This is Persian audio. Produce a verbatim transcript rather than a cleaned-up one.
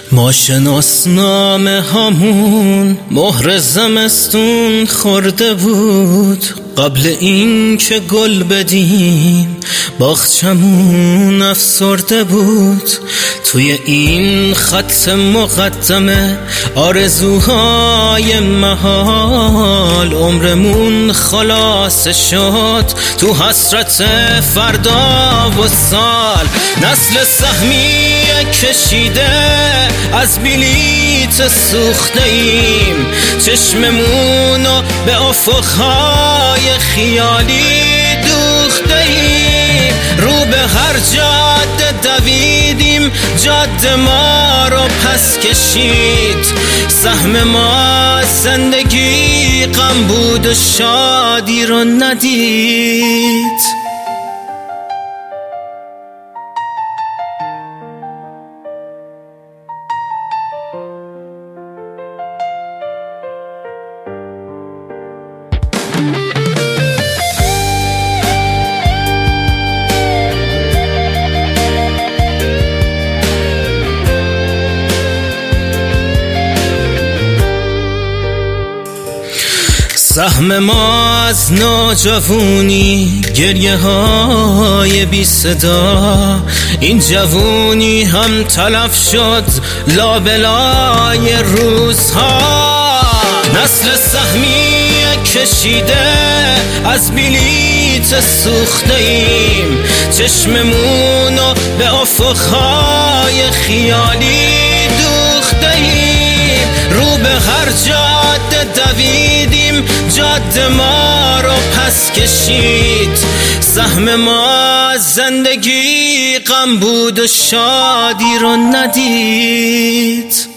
ما شناسنامه همون مهر زمستون خورده بود، قبل این که گل بدیم باغچمون افسرده بود. توی این خط مقدمه آرزوهای محال عمرمون خلاص شد تو حسرت فردا و سال. نسل سهمی کشیده از بلیت سوخته ایم، چشممونو به افقهای خیالی دوخته ایم. رو به هر جاده دویدیم، جاده ما رو پس کشید. سهم ما زندگی غم بود و شادی رو ندید. سهم ما از نوجوانی، گریه های بی صدا. این جوونی هم تلف شد لابلای روزها. نسل سهمی کشیده از بلیت سوخته ایم، چشممونو به افقهای خیالی دوخته ایم. رو به هر جاده دویدیم، جاده ما رو پس کشید. سهم ما زندگی غم بود و شادی رو ندید.